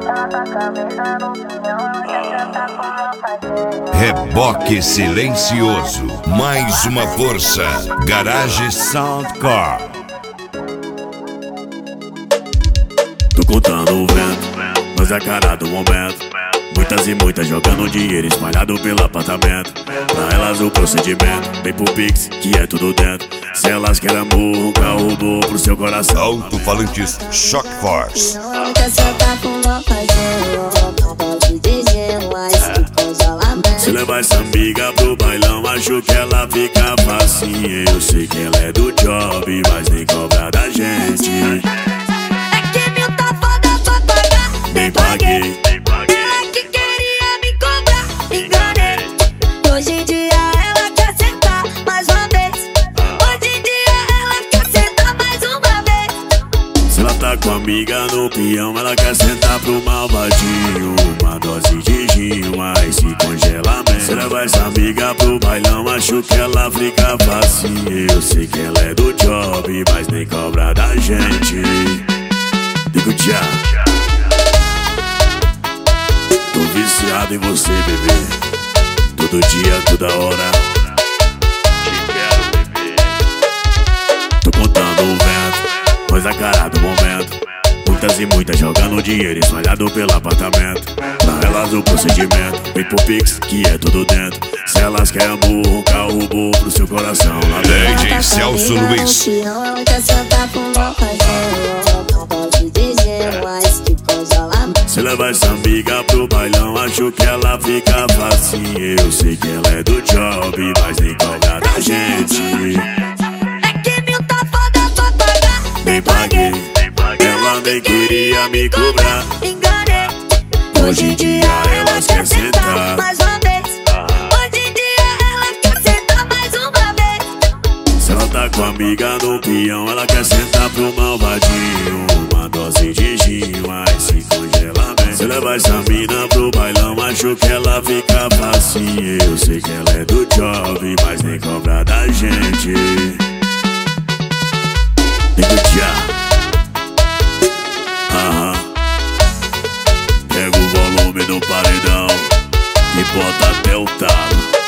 Reboque silencioso, mais uma força. Garage Soundcore. Tô contando o vento, nós é a cara do momento. Muitas e muitas jogando dinheiro espalhado pelo apartamento. Pra elas o procedimento, vem pro Pix, que é tudo dentro. Se elas querem amor, carro bom pro seu coração. Alto-falantes Shock Force. Se levar essa amiga pro bailão, acho que ela fica facinha. Eu sei que ela é do job, mas nem cobra da gente. É que mil tá foda pra pagar, Nem paguei. ela que queria me cobrar, me enganei. Hoje em dia ela quer sentar mais uma vez. Hoje em dia ela quer sentar mais uma vez. Se ela tá com a amiga no peão, ela quer sentar pro malvadinho. Uma dose de gin, mas se congela mesmo. Se levar essa amiga pro bailão, acho que ela fica facinha. Eu sei que ela é do job, mas nem cobra da gente. Digo tchau. Tô viciado em você, bebê. Todo dia, toda hora. Te quero, bebê. Tô contando o vento, pois a cara do momento. Muitas e muitas jogando dinheiro espalhado pelo apartamento. Pra elas o procedimento, vem pro Pix, que é tudo dentro. Se elas querem amor, carro bom pro seu coração. Lá DJ Celso Luiz. Ela quer sentar com o parceiro. Não pode dizer mais que coisa lá. Se levar essa amiga pro bailão, acho que ela fica facinha. Eu sei que ela é do job, mas nem cobra da gente. É que mil tá foda pra pagar, Nem paguei. Ela nem queria me cobrar. enganei. Hoje em dia elas querem sentar mais uma vez. Hoje em dia ela quer sentar mais uma vez. Se ela tá com a amiga no peão, ela quer sentar pro malvadinho. Uma dose de gin, mas se congela bem. Se levar essa mina pro bailão, acho que ela fica facinha. Eu sei que ela é do job, mas nem cobra da gente. Digo tchau. Pega o volume do paredão e bota até o talo.